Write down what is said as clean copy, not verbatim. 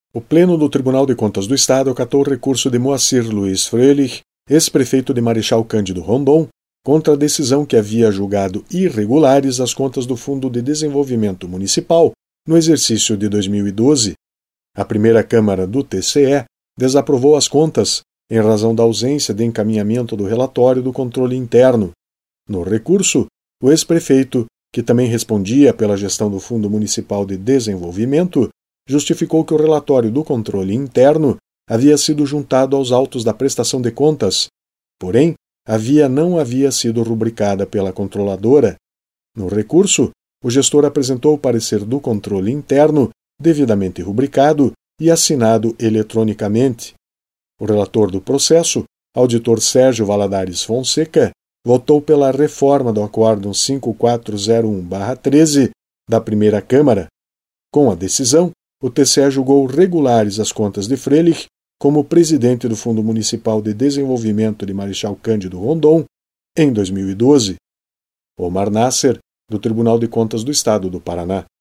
O Pleno do Tribunal de Contas do Estado acatou o recurso de Moacir Luiz Freilich, ex-prefeito de Marechal Cândido Rondon, contra a decisão que havia julgado irregulares as contas do Fundo de Desenvolvimento Municipal no exercício de 2012. A primeira Câmara do TCE desaprovou as contas em razão da ausência de encaminhamento do relatório do controle interno. No recurso, o ex-prefeito, que também respondia pela gestão do Fundo Municipal de Desenvolvimento, justificou que o relatório do controle interno havia sido juntado aos autos da prestação de contas, porém, a via não havia sido rubricada pela controladora. No recurso, o gestor apresentou o parecer do controle interno, devidamente rubricado e assinado eletronicamente. O relator do processo, auditor Sérgio Valadares Fonseca, votou pela reforma do Acórdão 5401/13 da primeira Câmara. Com a decisão, o TCE julgou regulares as contas de Freilich como presidente do Fundo Municipal de Desenvolvimento de Marechal Cândido Rondon em 2012. Omar Nasser, do Tribunal de Contas do Estado do Paraná.